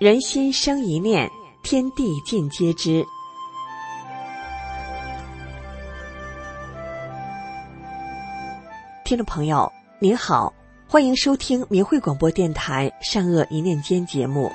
人心生一念，天地尽皆知。听众朋友您好，欢迎收听明慧广播电台善恶一念间节目。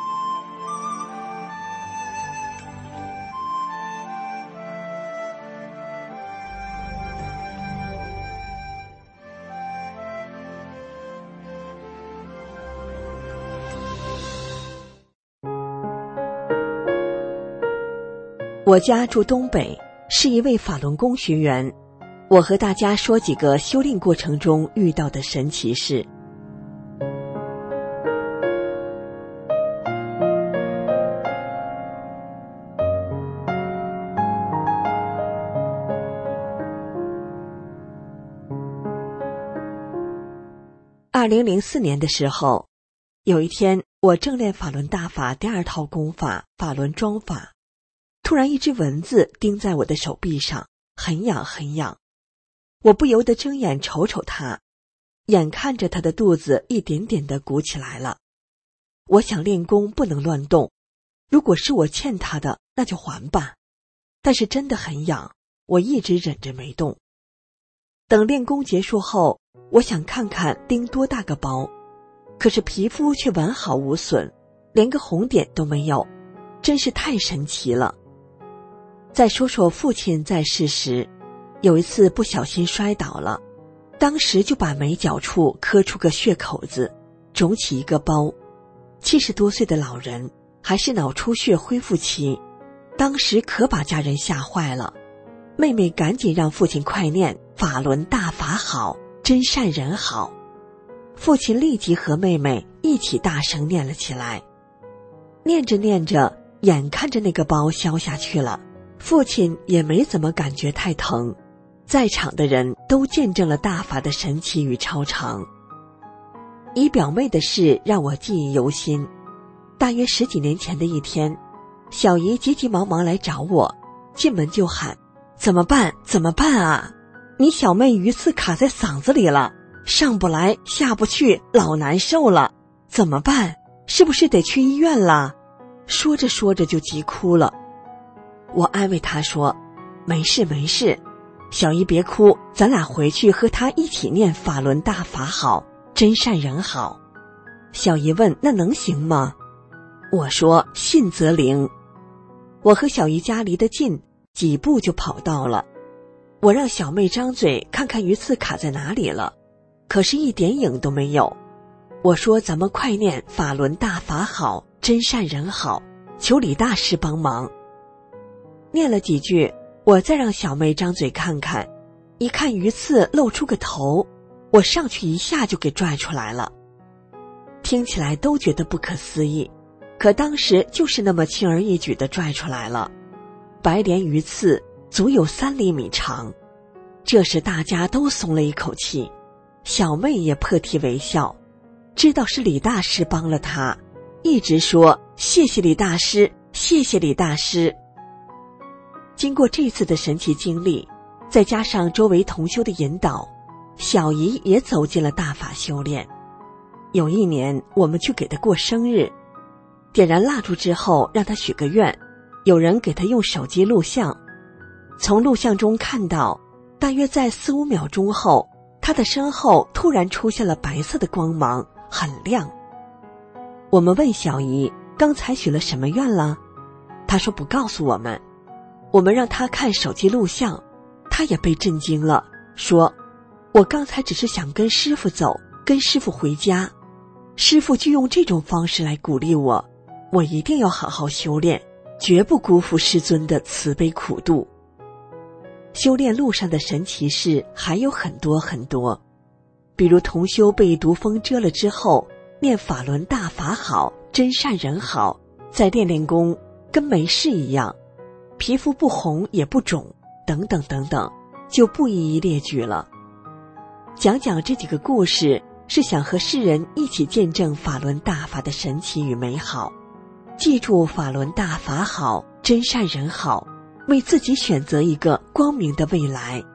我家住东北，是一位法轮功学员。我和大家说几个修炼过程中遇到的神奇事。2004年的时候，有一天我正练法轮大法第二套功法法轮桩法，突然一只蚊子叮在我的手臂上，很痒很痒。我不由得睁眼瞅瞅它，眼看着它的肚子一点点地鼓起来了。我想练功不能乱动，如果是我欠它的，那就还吧。但是真的很痒，我一直忍着没动。等练功结束后，我想看看叮多大个包，可是皮肤却完好无损，连个红点都没有，真是太神奇了。再说说父亲在世时，有一次不小心摔倒了，当时就把眉角处磕出个血口子，肿起一个包。70多岁的老人，还是脑出血恢复期，当时可把家人吓坏了。妹妹赶紧让父亲快念法轮大法好，真善人好。父亲立即和妹妹一起大声念了起来。念着念着，眼看着那个包消下去了，父亲也没怎么感觉太疼。在场的人都见证了大法的神奇与超常。姨表妹的事让我记忆犹新。大约10几年前的一天，小姨急急忙忙来找我，进门就喊：怎么办怎么办啊，你小妹鱼刺卡在嗓子里了，上不来下不去，老难受了，怎么办？是不是得去医院了？说着说着就急哭了。我安慰她说：没事没事，小姨别哭，咱俩回去和她一起念法轮大法好，真善人好。小姨问：那能行吗？我说：信则灵。我和小姨家离得近，几步就跑到了。我让小妹张嘴看看鱼刺卡在哪里了，可是一点影都没有。我说：咱们快念法轮大法好，真善人好，求李大师帮忙。念了几句，我再让小妹张嘴看看，一看鱼刺露出个头，我上去一下就给拽出来了。听起来都觉得不可思议，可当时就是那么轻而易举地拽出来了。白莲鱼刺足有3厘米长。这时大家都松了一口气，小妹也破涕为笑，知道是李大师帮了她，一直说谢谢李大师，谢谢李大师。经过这次的神奇经历，再加上周围同修的引导，小姨也走进了大法修炼。有一年我们去给她过生日，点燃蜡烛之后让她许个愿，有人给她用手机录像。从录像中看到，大约在4、5秒钟后，她的身后突然出现了白色的光芒，很亮。我们问小姨刚才许了什么愿了，她说不告诉我们。我们让她看手机录像，她也被震惊了，说我刚才只是想跟师父走，跟师父回家，师父就用这种方式来鼓励我，我一定要好好修炼，绝不辜负师尊的慈悲苦度。修炼路上的神奇事还有很多很多，比如同修被毒蜂蛰了之后，念法轮大法好，真善人好，再练练功，跟没事一样，皮肤不红也不肿，等等等等，就不一一列举了。讲讲这几个故事，是想和世人一起见证法轮大法的神奇与美好，记住法轮大法好，真善人好，为自己选择一个光明的未来。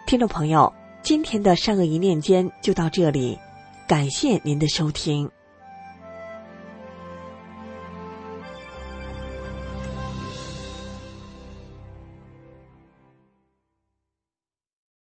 听众朋友，今天的善恶一念间就到这里，感谢您的收听。